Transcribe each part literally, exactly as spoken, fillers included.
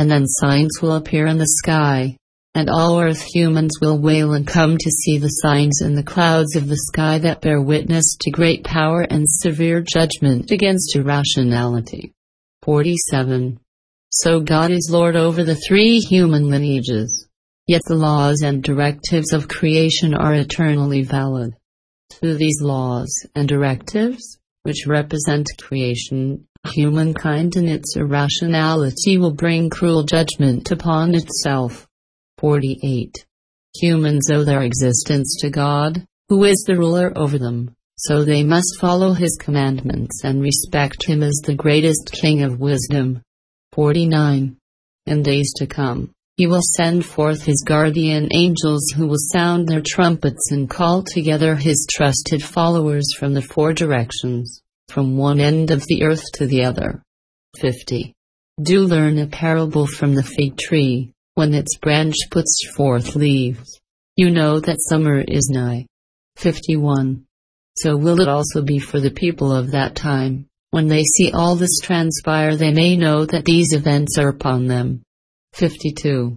and then signs will appear in the sky, and all earth humans will wail and come to see the signs in the clouds of the sky that bear witness to great power and severe judgment against irrationality. forty-seven. So God is Lord over the three human lineages, yet the laws and directives of creation are eternally valid. Through these laws and directives, which represent creation, humankind in its irrationality will bring cruel judgment upon itself. forty-eight. Humans owe their existence to God, who is the ruler over them, so they must follow His commandments and respect Him as the greatest King of wisdom. forty-nine. In days to come, He will send forth His guardian angels who will sound their trumpets and call together His trusted followers from the four directions, from one end of the earth to the other. fifty. Do learn a parable from the fig tree. When its branch puts forth leaves, you know that summer is nigh. fifty-one. So will it also be for the people of that time. When they see all this transpire, they may know that these events are upon them. fifty-two.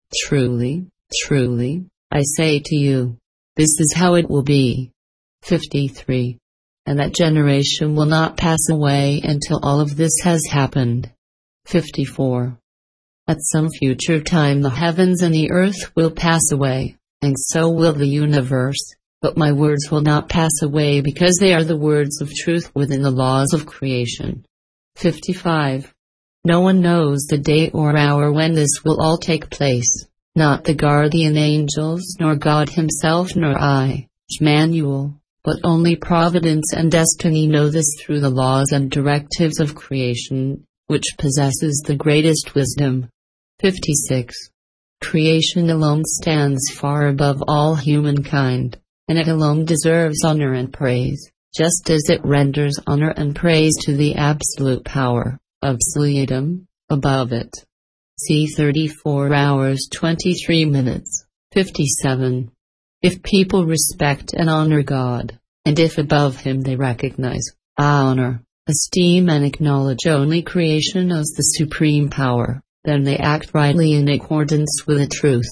Truly, truly, I say to you, this is how it will be. fifty-three. And that generation will not pass away until all of this has happened. fifty-four. At some future time the heavens and the earth will pass away, and so will the universe, but my words will not pass away because they are the words of truth within the laws of creation. fifty-five. No one knows the day or hour when this will all take place, not the guardian angels nor God Himself nor I, Emmanuel, but only Providence and Destiny know this through the laws and directives of creation, which possesses the greatest wisdom. fifty-six. Creation alone stands far above all humankind, and it alone deserves honor and praise, just as it renders honor and praise to the absolute power, absolutum, above it. See thirty-four hours twenty-three minutes. fifty-seven. If people respect and honor God, and if above Him they recognize, honor, esteem and acknowledge only creation as the supreme power, then they act rightly in accordance with the truth.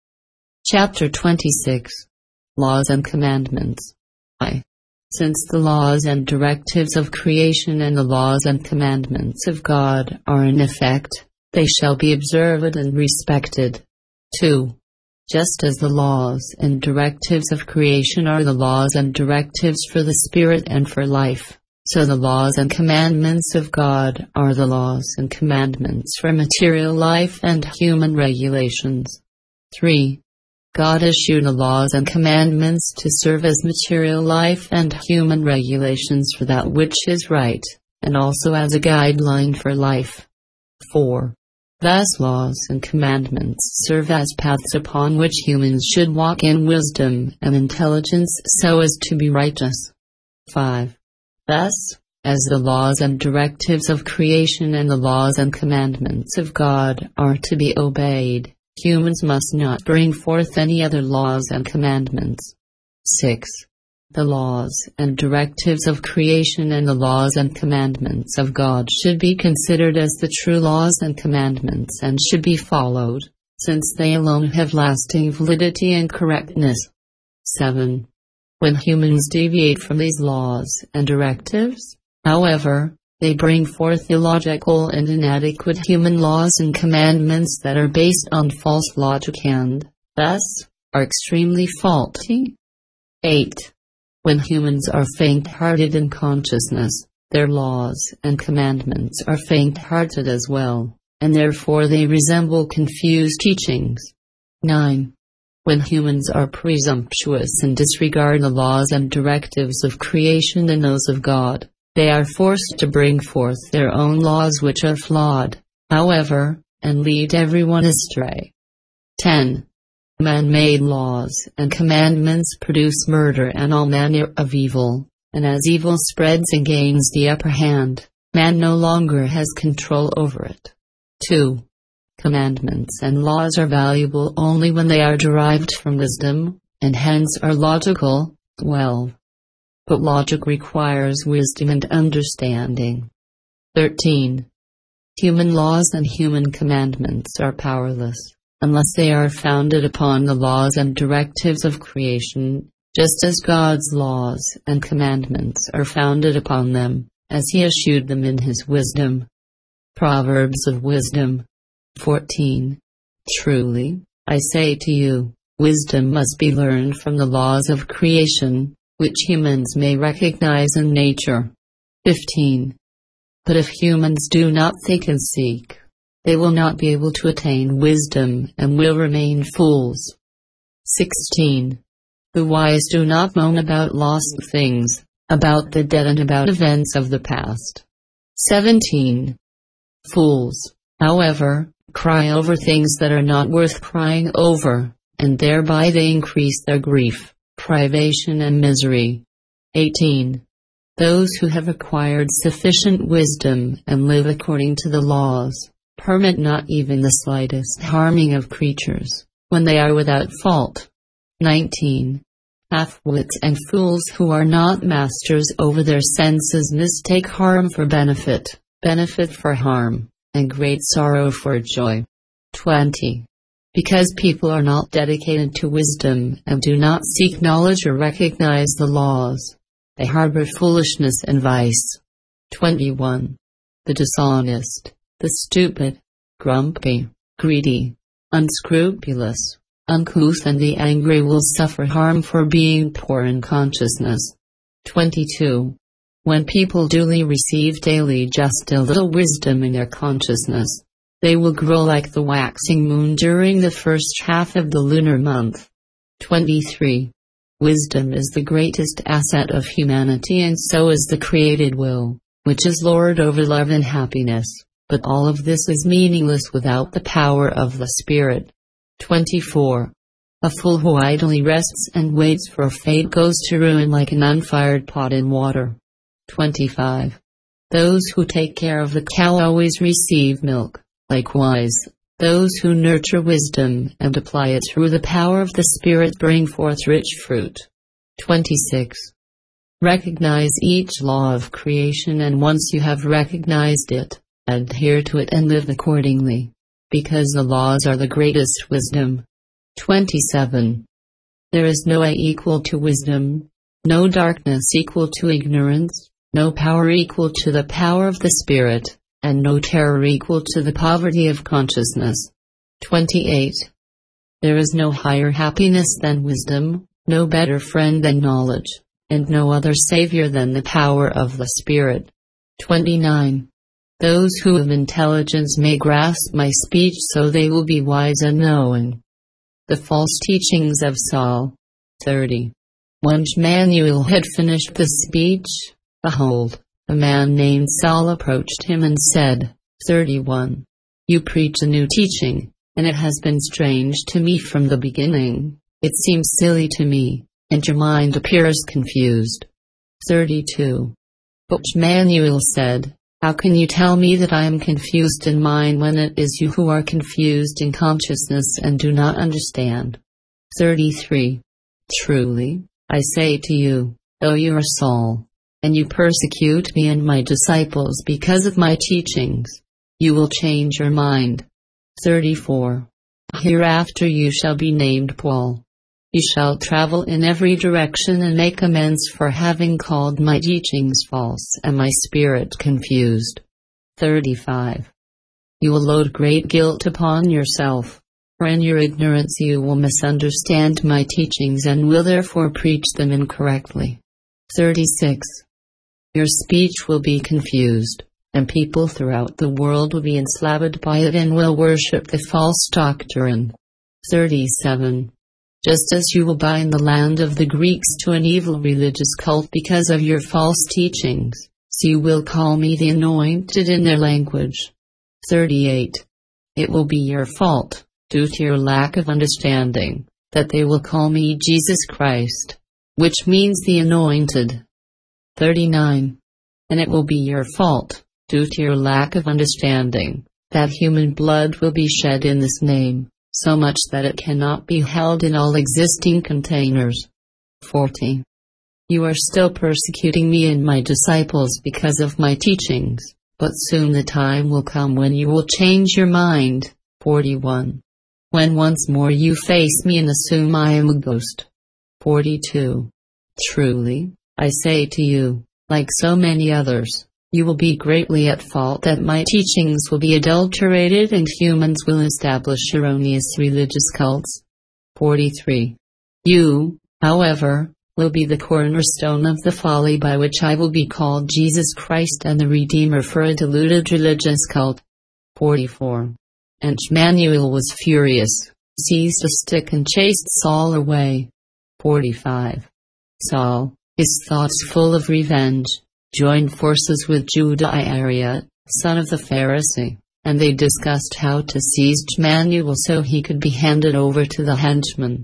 Chapter twenty-six. Laws and Commandments. I. Since the laws and directives of creation and the laws and commandments of God are in effect, they shall be observed and respected. two. Just as the laws and directives of creation are the laws and directives for the spirit and for life, so the laws and commandments of God are the laws and commandments for material life and human regulations. three. God issued the laws and commandments to serve as material life and human regulations for that which is right, and also as a guideline for life. four. Thus laws and commandments serve as paths upon which humans should walk in wisdom and intelligence so as to be righteous. five. Thus, as the laws and directives of creation and the laws and commandments of God are to be obeyed, humans must not bring forth any other laws and commandments. six. The laws and directives of creation and the laws and commandments of God should be considered as the true laws and commandments and should be followed, since they alone have lasting validity and correctness. seven. When humans deviate from these laws and directives, however, they bring forth illogical and inadequate human laws and commandments that are based on false logic and, thus, are extremely faulty. eight. When humans are faint-hearted in consciousness, their laws and commandments are faint-hearted as well, and therefore they resemble confused teachings. nine. When humans are presumptuous and disregard the laws and directives of creation and those of God, they are forced to bring forth their own laws which are flawed, however, and lead everyone astray. ten. Man-made laws and commandments produce murder and all manner of evil, and as evil spreads and gains the upper hand, man no longer has control over it. two. Commandments and laws are valuable only when they are derived from wisdom, and hence are logical. twelve. But logic requires wisdom and understanding. thirteen. Human laws and human commandments are powerless, unless they are founded upon the laws and directives of creation, just as God's laws and commandments are founded upon them, as He issued them in His wisdom. Proverbs of Wisdom fourteen. Truly, I say to you, wisdom must be learned from the laws of creation, which humans may recognize in nature. fifteen. But if humans do not think and seek, they will not be able to attain wisdom and will remain fools. sixteen. The wise do not moan about lost things, about the dead and about events of the past. seventeen. Fools, however, cry over things that are not worth crying over, and thereby they increase their grief, privation and misery. eighteen. Those who have acquired sufficient wisdom and live according to the laws, permit not even the slightest harming of creatures, when they are without fault. nineteen. Half-wits and fools who are not masters over their senses mistake harm for benefit, benefit for harm, and great sorrow for joy. twenty. Because people are not dedicated to wisdom and do not seek knowledge or recognize the laws, they harbor foolishness and vice. twenty-one. The dishonest, the stupid, grumpy, greedy, unscrupulous, uncouth and the angry will suffer harm for being poor in consciousness. twenty-two. When people duly receive daily just a little wisdom in their consciousness, they will grow like the waxing moon during the first half of the lunar month. twenty-three. Wisdom is the greatest asset of humanity, and so is the created will, which is Lord over love and happiness, but all of this is meaningless without the power of the Spirit. twenty-four. A fool who idly rests and waits for fate goes to ruin like an unfired pot in water. twenty-five. Those who take care of the cow always receive milk. Likewise, those who nurture wisdom and apply it through the power of the Spirit bring forth rich fruit. twenty-six. Recognize each law of creation, and once you have recognized it, adhere to it and live accordingly, because the laws are the greatest wisdom. twenty-seven. There is no eye equal to wisdom, no darkness equal to ignorance, no power equal to the power of the Spirit, and no terror equal to the poverty of consciousness. twenty-eight. There is no higher happiness than wisdom, no better friend than knowledge, and no other Savior than the power of the Spirit. twenty-nine. Those who have intelligence may grasp my speech, so they will be wise and knowing. The false teachings of Saul. thirty. When Manuel had finished the speech, behold, a man named Saul approached him and said, thirty-one. You preach a new teaching, and it has been strange to me from the beginning. It seems silly to me, and your mind appears confused. thirty-two. But Manuel said, how can you tell me that I am confused in mind when it is you who are confused in consciousness and do not understand? thirty-three. Truly, I say to you, though you are Saul, and you persecute me and my disciples because of my teachings, you will change your mind. thirty-four. Hereafter you shall be named Paul. You shall travel in every direction and make amends for having called my teachings false and my spirit confused. thirty-five. You will load great guilt upon yourself, for in your ignorance you will misunderstand my teachings and will therefore preach them incorrectly. thirty-six. Your speech will be confused, and people throughout the world will be enslaved by it and will worship the false doctrine. thirty-seven. Just as you will bind the land of the Greeks to an evil religious cult because of your false teachings, so you will call me the Anointed in their language. thirty-eight. It will be your fault, due to your lack of understanding, that they will call me Jesus Christ, which means the Anointed. thirty-nine. And it will be your fault, due to your lack of understanding, that human blood will be shed in this name, so much that it cannot be held in all existing containers. forty. You are still persecuting me and my disciples because of my teachings, But soon the time will come when you will change your mind. forty-one. When once more you face me and assume I am a ghost. forty-two. Truly, I say to you, like so many others, you will be greatly at fault that my teachings will be adulterated and humans will establish erroneous religious cults. forty-three. You, however, will be the cornerstone of the folly by which I will be called Jesus Christ and the Redeemer for a deluded religious cult. forty-four. And Emmanuel was furious, seized a stick and chased Saul away. forty-five. Saul, his thoughts full of revenge, joined forces with Judah Iscariot, son of the Pharisee, and they discussed how to seize Emmanuel so he could be handed over to the henchmen.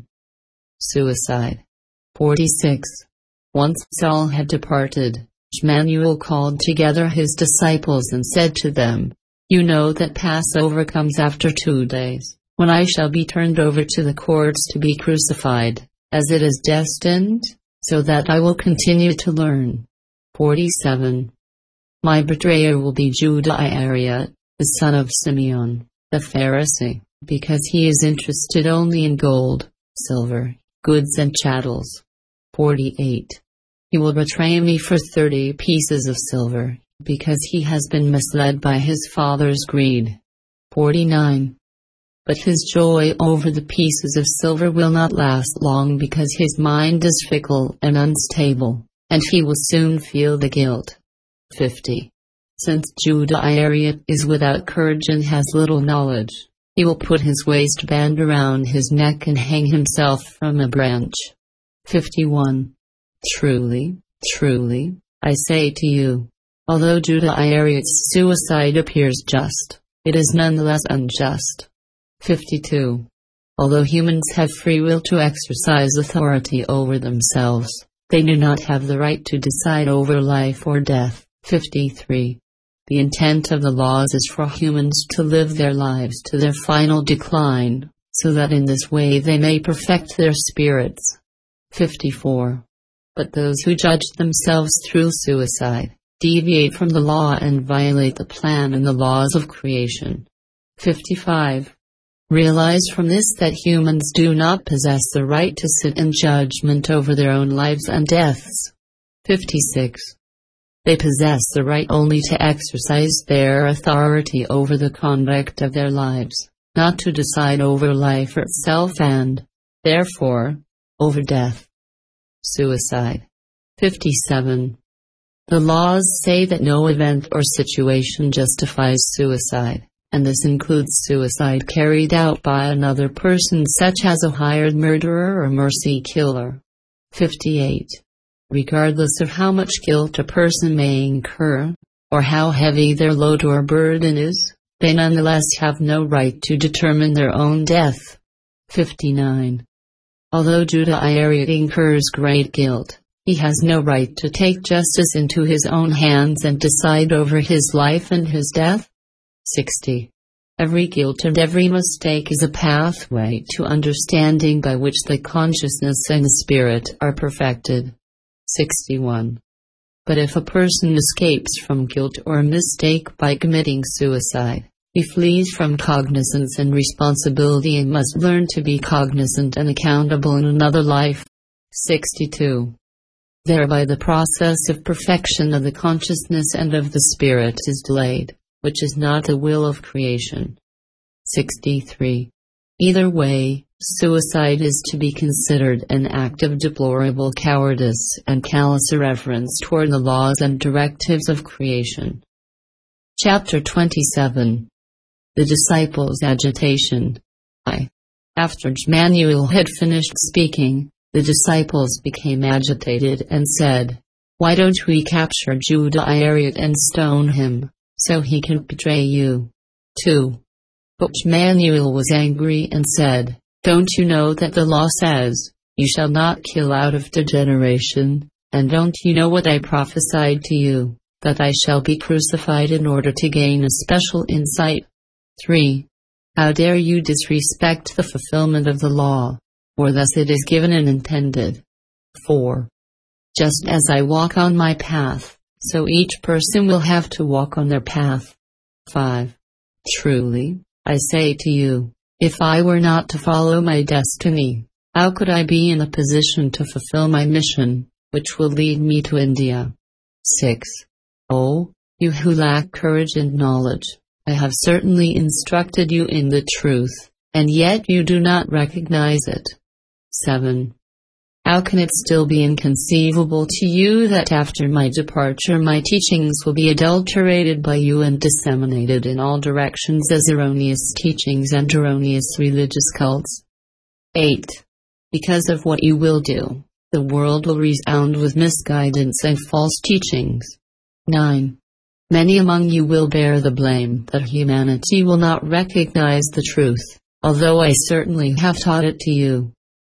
Suicide. forty-six. Once Saul had departed, Emmanuel called together his disciples and said to them, You know that Passover comes after two days, when I shall be turned over to the courts to be crucified, as it is destined, so that I will continue to learn. forty-seven. My betrayer will be Judah Iscariot, the son of Simeon, the Pharisee, because he is interested only in gold, silver, goods and chattels. forty-eight. He will betray me for thirty pieces of silver, because he has been misled by his father's greed. forty-nine. But his joy over the pieces of silver will not last long because his mind is fickle and unstable, and he will soon feel the guilt. fifty. Since Judah Iscariot is without courage and has little knowledge, he will put his waistband around his neck and hang himself from a branch. fifty-one. Truly, truly, I say to you, although Judah Iscariot's suicide appears just, it is nonetheless unjust. fifty-two. Although humans have free will to exercise authority over themselves, they do not have the right to decide over life or death. fifty-three. The intent of the laws is for humans to live their lives to their final decline, so that in this way they may perfect their spirits. fifty-four. But those who judge themselves through suicide, deviate from the law and violate the plan and the laws of creation. fifty-five. Realize from this that humans do not possess the right to sit in judgment over their own lives and deaths. fifty-six. They possess the right only to exercise their authority over the conduct of their lives, not to decide over life itself and, therefore, over death. Suicide. fifty-seven. The laws say that no event or situation justifies suicide, and this includes suicide carried out by another person such as a hired murderer or mercy killer. fifty-eight. Regardless of how much guilt a person may incur, or how heavy their load or burden is, they nonetheless have no right to determine their own death. fifty-nine. Although Judah Iscariot incurs great guilt, he has no right to take justice into his own hands and decide over his life and his death. sixty. Every guilt and every mistake is a pathway to understanding by which the consciousness and the spirit are perfected. sixty-one. But if a person escapes from guilt or mistake by committing suicide, he flees from cognizance and responsibility and must learn to be cognizant and accountable in another life. sixty-two. Thereby the process of perfection of the consciousness and of the spirit is delayed, which is not the will of creation. sixty-three. Either way, suicide is to be considered an act of deplorable cowardice and callous irreverence toward the laws and directives of creation. Chapter twenty-seven. The Disciples' Agitation. I. After Emmanuel had finished speaking, the disciples became agitated and said, Why don't we capture Judah Iscariot and stone him, so he can betray you? two. But Emmanuel was angry and said, Don't you know that the law says, You shall not kill out of degeneration, and don't you know what I prophesied to you, that I shall be crucified in order to gain a special insight? three. How dare you disrespect the fulfillment of the law, or thus it is given and intended? four. Just as I walk on my path, so each person will have to walk on their path. five. Truly, I say to you, if I were not to follow my destiny, how could I be in a position to fulfill my mission, which will lead me to India? six. O, you who lack courage and knowledge, I have certainly instructed you in the truth, and yet you do not recognize it. seven. How can it still be inconceivable to you that after my departure my teachings will be adulterated by you and disseminated in all directions as erroneous teachings and erroneous religious cults? eight. Because of what you will do, the world will resound with misguidance and false teachings. nine. Many among you will bear the blame that humanity will not recognize the truth, although I certainly have taught it to you.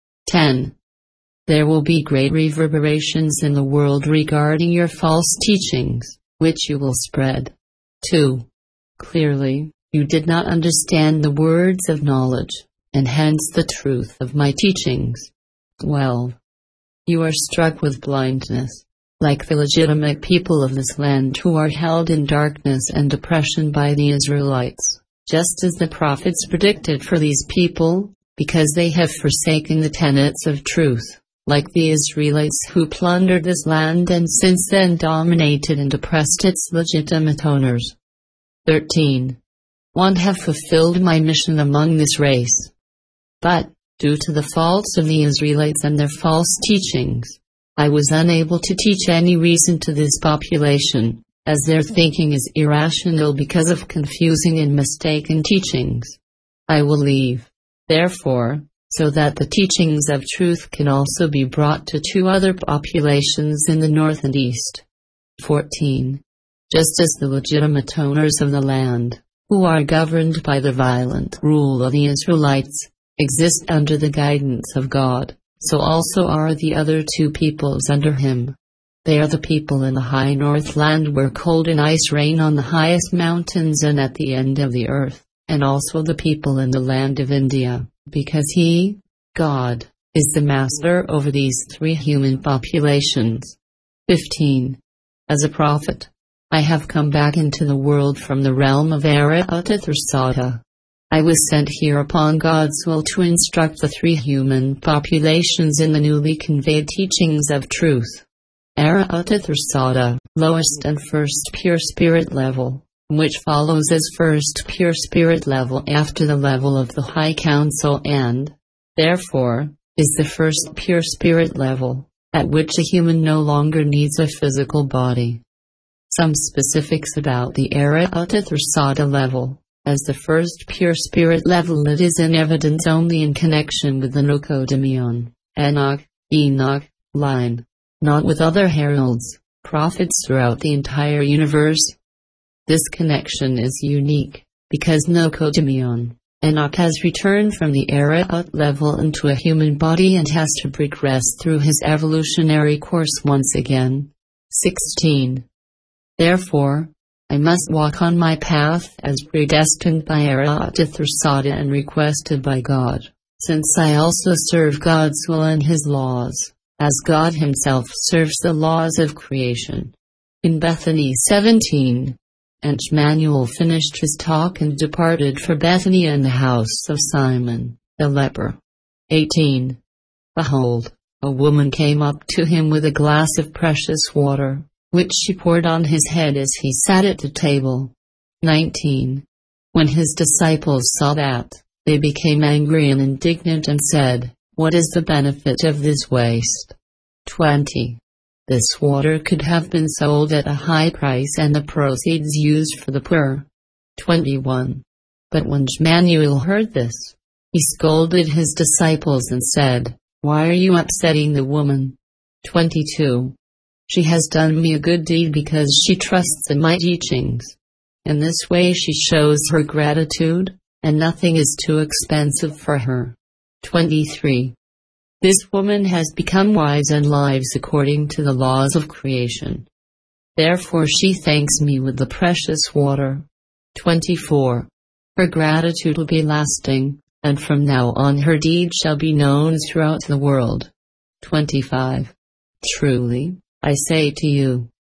ten. There will be great reverberations in the world regarding your false teachings, which you will spread. two. Clearly, you did not understand the words of knowledge, and hence the truth of my teachings. twelve. You are struck with blindness, like the legitimate people of this land who are held in darkness and oppression by the Israelites, just as the prophets predicted for these people, because they have forsaken the tenets of truth, like the Israelites who plundered this land and since then dominated and oppressed its legitimate owners. thirteen. One have fulfilled my mission among this race. But, due to the faults of the Israelites and their false teachings, I was unable to teach any reason to this population, as their thinking is irrational because of confusing and mistaken teachings. I will leave, therefore, so that the teachings of truth can also be brought to two other populations in the north and east. fourteen. Just as the legitimate owners of the land, who are governed by the violent rule of the Israelites, exist under the guidance of God, so also are the other two peoples under him. They are the people in the high north land where cold and ice reign on the highest mountains and at the end of the earth, and also the people in the land of India, because he, God, is the master over these three human populations. fifteen. As a prophet, I have come back into the world from the realm of Arathathrsata. I was sent here upon God's will to instruct the three human populations in the newly conveyed teachings of truth. Arathathrsata, lowest and first pure spirit level, which follows as first pure spirit level after the level of the High Council and, therefore, is the first pure spirit level, at which a human no longer needs a physical body. Some specifics about the Arathathrsata level. As the first pure spirit level, it is in evidence only in connection with the Nokodemion, Enoch, Enoch, line, not with other heralds, prophets throughout the entire universe. This connection is unique, because Nokodemion, Enoch has returned from the Arahat level into a human body and has to progress through his evolutionary course once again. sixteen. Therefore, I must walk on my path as predestined by Arathathrsata and requested by God, since I also serve God's will and his laws, as God himself serves the laws of creation. In Bethany seventeen, and Manuel finished his talk and departed for Bethany and the house of Simon, the leper. eighteen. Behold, a woman came up to him with a glass of precious water, which she poured on his head as he sat at the table. nineteen. When his disciples saw that, they became angry and indignant and said, "What is the benefit of this waste?" twenty. This water could have been sold at a high price and the proceeds used for the poor. twenty-one. But when Manuel heard this, he scolded his disciples and said, "Why are you upsetting the woman?" twenty-two. She has done me a good deed because she trusts in my teachings. In this way she shows her gratitude, and nothing is too expensive for her. twenty-three. This woman has become wise and lives according to the laws of creation. Therefore she thanks me with the precious water. twenty-four. Her gratitude will be lasting, and from now on her deed shall be known throughout the world. twenty-five. Truly, I say to you,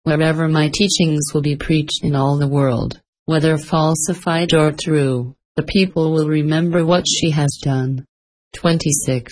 wherever my teachings will be preached in all the world, whether falsified or true, the people will remember what she has done. twenty-six.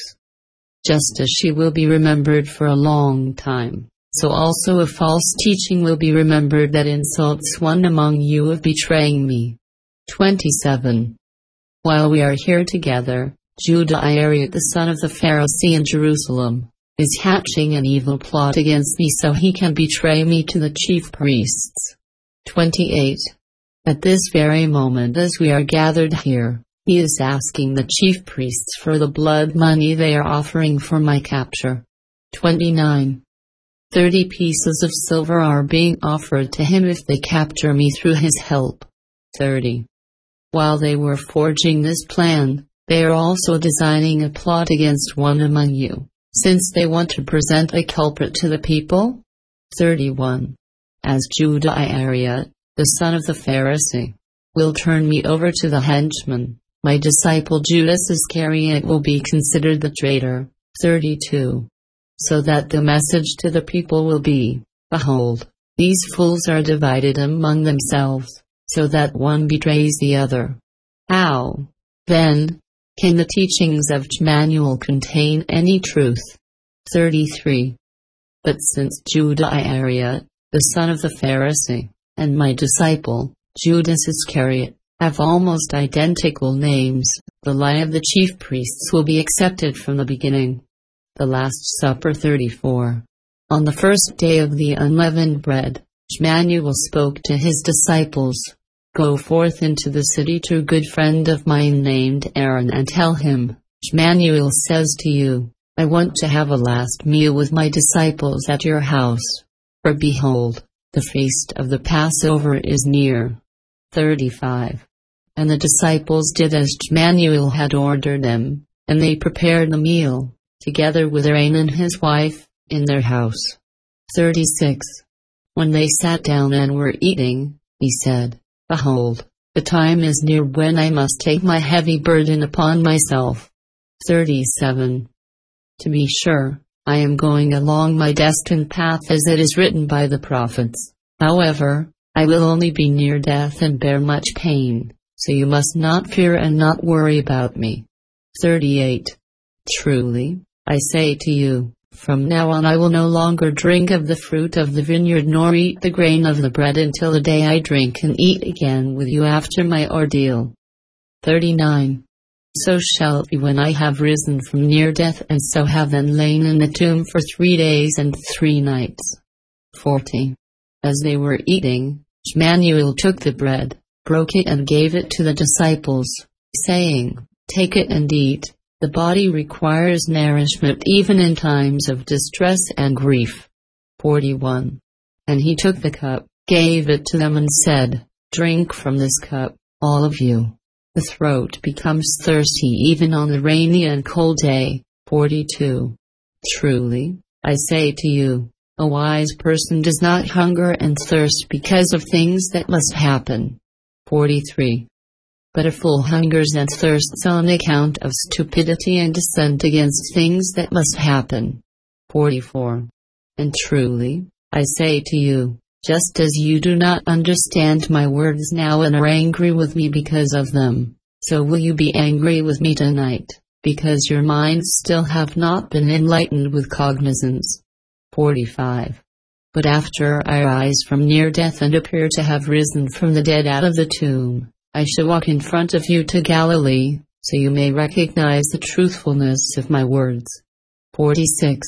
Just as she will be remembered for a long time, so also a false teaching will be remembered that insults one among you of betraying me. twenty-seven. While we are here together, Judah Iscariot the son of the Pharisee in Jerusalem is hatching an evil plot against me so he can betray me to the chief priests. twenty-eight. At this very moment as we are gathered here, he is asking the chief priests for the blood money they are offering for my capture. twenty-nine. Thirty pieces of silver are being offered to him if they capture me through his help. thirty. While they were forging this plan, they are also designing a plot against one among you, since they want to present a culprit to the people. thirty-one. As Judah Iscariot, the son of the Pharisee, will turn me over to the henchmen, my disciple Judas Iscariot will be considered the traitor. thirty-two. So that the message to the people will be, behold, these fools are divided among themselves, so that one betrays the other. How, then, can the teachings of Emmanuel contain any truth? thirty-three. But since Judah Iscariot, the son of the Pharisee, and my disciple, Judas Iscariot, have almost identical names, the lie of the chief priests will be accepted from the beginning. The Last Supper. thirty-four. On the first day of the unleavened bread, Emmanuel spoke to his disciples, Go forth into the city to a good friend of mine named Aaron and tell him, Emmanuel says to you, I want to have a last meal with my disciples at your house. For behold, the feast of the Passover is near. thirty-five. And the disciples did as Emmanuel had ordered them, and they prepared the meal, together with Aaron and his wife, in their house. thirty-six. When they sat down and were eating, he said, Behold, the time is near when I must take my heavy burden upon myself. thirty-seven. To be sure, I am going along my destined path as it is written by the prophets. However, I will only be near death and bear much pain, so you must not fear and not worry about me. thirty-eight. Truly, I say to you, from now on I will no longer drink of the fruit of the vineyard nor eat the grain of the bread until the day I drink and eat again with you after my ordeal. thirty-nine. So shall it be when I have risen from near death and so have then lain in the tomb for three days and three nights. forty. As they were eating, Emmanuel took the bread, broke it and gave it to the disciples, saying, Take it and eat. The body requires nourishment even in times of distress and grief. forty-one. And he took the cup, gave it to them and said, Drink from this cup, all of you. The throat becomes thirsty even on the rainy and cold day. forty-two. Truly, I say to you, a wise person does not hunger and thirst because of things that must happen. forty-three. But a fool hungers and thirsts on account of stupidity and dissent against things that must happen. forty-four. And truly, I say to you, just as you do not understand my words now and are angry with me because of them, so will you be angry with me tonight, because your minds still have not been enlightened with cognizance. forty-five. But after I rise from near death and appear to have risen from the dead out of the tomb, I shall walk in front of you to Galilee, so you may recognize the truthfulness of my words. forty-six.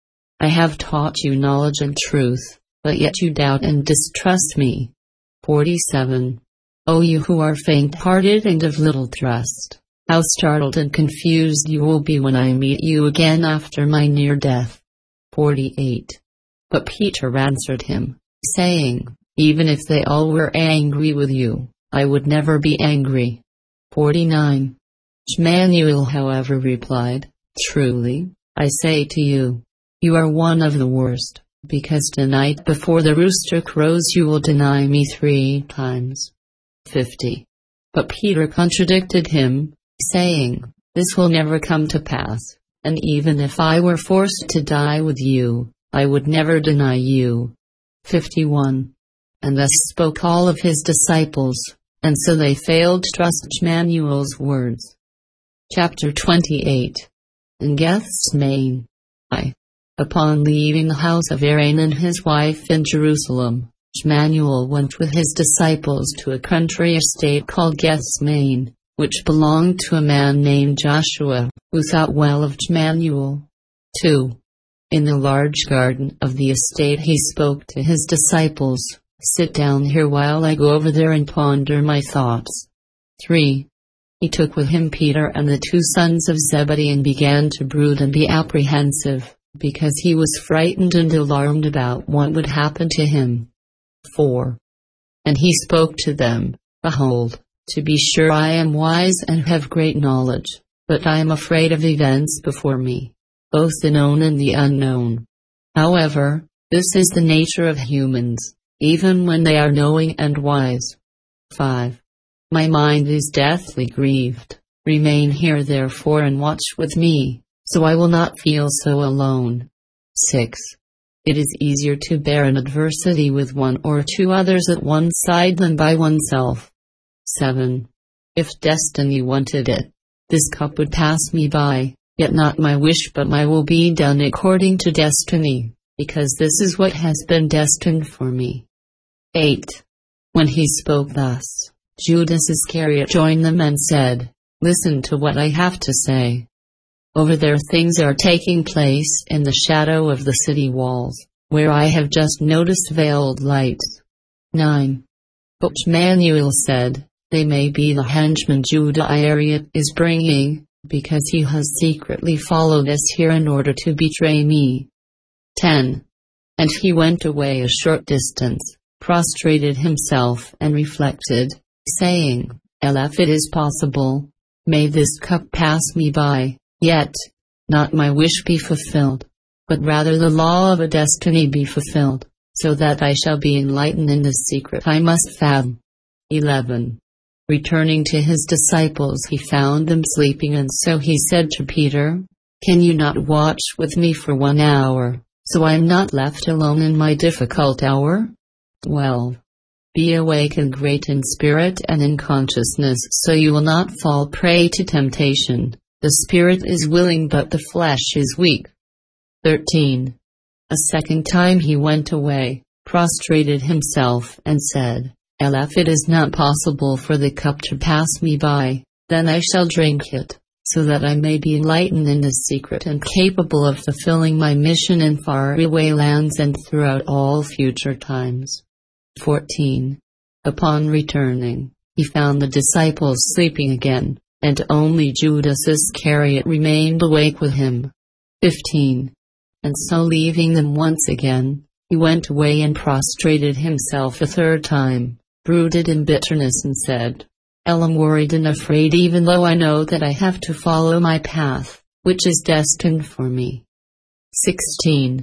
I have taught you knowledge and truth, but yet you doubt and distrust me. forty-seven. O you who are faint-hearted and of little trust, how startled and confused you will be when I meet you again after my near death. forty-eight. But Peter answered him, saying, Even if they all were angry with you, I would never be angry. forty-nine. Emmanuel however replied, Truly, I say to you, you are one of the worst, because tonight before the rooster crows you will deny me three times. fifty. But Peter contradicted him, saying, This will never come to pass, and even if I were forced to die with you, I would never deny you. fifty-one. And thus spoke all of his disciples, and so they failed to trust Emmanuel's words. Chapter twenty-eight. In Gethsemane. I. Upon leaving the house of Aaron and his wife in Jerusalem, Emmanuel went with his disciples to a country estate called Gethsemane, which belonged to a man named Joshua, who thought well of Emmanuel. two. In the large garden of the estate he spoke to his disciples, "Sit down here while I go over there and ponder my thoughts." three. He took with him Peter and the two sons of Zebedee and began to brood and be apprehensive, because he was frightened and alarmed about what would happen to him. four. And he spoke to them, "Behold, to be sure I am wise and have great knowledge, but I am afraid of events before me, both the known and the unknown. However, this is the nature of humans, even when they are knowing and wise." five. My mind is deathly grieved. Remain here therefore and watch with me, so I will not feel so alone. six. It is easier to bear an adversity with one or two others at one side than by oneself. seven. If destiny wanted it, this cup would pass me by, yet not my wish but my will be done according to destiny, because this is what has been destined for me. eight. When he spoke thus, Judas Iscariot joined them and said, "Listen to what I have to say. Over there things are taking place in the shadow of the city walls, where I have just noticed veiled lights." nine. But Emmanuel said, "They may be the henchman Judas Iscariot is bringing, because he has secretly followed us here in order to betray me." ten. And he went away a short distance, prostrated himself and reflected, saying, "If it is possible, may this cup pass me by, yet not my wish be fulfilled, but rather the law of a destiny be fulfilled, so that I shall be enlightened in the secret I must fathom." eleven. Returning to his disciples he found them sleeping, and so he said to Peter, "Can you not watch with me for one hour, so I am not left alone in my difficult hour?" twelve. Be awake and great in spirit and in consciousness, so you will not fall prey to temptation. The spirit is willing but the flesh is weak. thirteen. A second time he went away, prostrated himself and said, "If it is not possible for the cup to pass me by, then I shall drink it, so that I may be enlightened in the secret and capable of fulfilling my mission in faraway lands and throughout all future times." fourteen. Upon returning, he found the disciples sleeping again, and only Judas Iscariot remained awake with him. fifteen. And so leaving them once again, he went away and prostrated himself a third time, brooded in bitterness and said, "I am worried and afraid even though I know that I have to follow my path, which is destined for me." sixteen.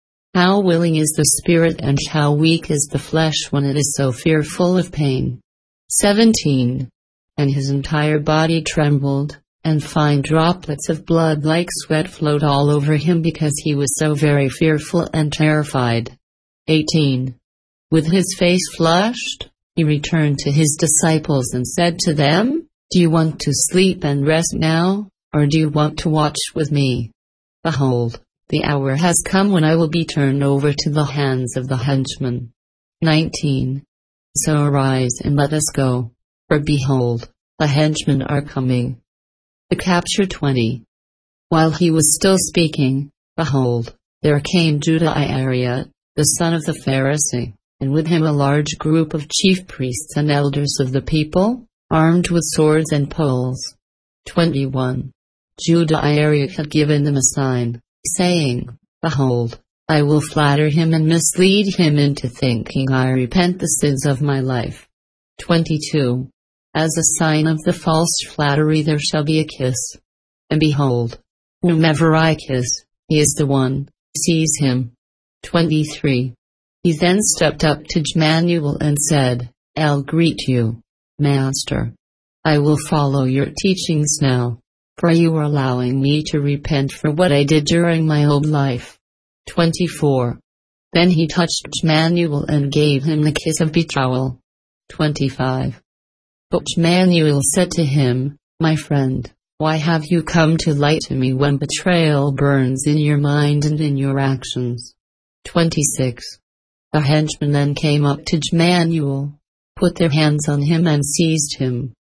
How willing is the spirit and how weak is the flesh when it is so fearful of pain. seventeen. And his entire body trembled, and fine droplets of blood like sweat flowed all over him because he was so very fearful and terrified. eighteen. With his face flushed, he returned to his disciples and said to them, "Do you want to sleep and rest now, or do you want to watch with me? Behold, the hour has come when I will be turned over to the hands of the henchmen." nineteen. So arise and let us go, for behold, the henchmen are coming. The capture twenty. While he was still speaking, behold, there came Judas Iscariot, the son of the Pharisee, and with him a large group of chief priests and elders of the people, armed with swords and poles. twenty-one. Judas Iscariot had given them a sign, saying, "Behold, I will flatter him and mislead him into thinking I repent the sins of my life." twenty-two. As a sign of the false flattery there shall be a kiss. And behold, whomever I kiss, he is the one, seize him. twenty-three. He then stepped up to Emmanuel and said, "I'll greet you, Master. I will follow your teachings now, for you are allowing me to repent for what I did during my old life." twenty-four. Then he touched Jmanuel and gave him the kiss of betrothal. twenty-five. But Jmanuel said to him, My friend, why have you come to lie to me when betrayal burns in your mind and in your actions? twenty-six. The henchmen then came up to Jmanuel, put their hands on him and seized him,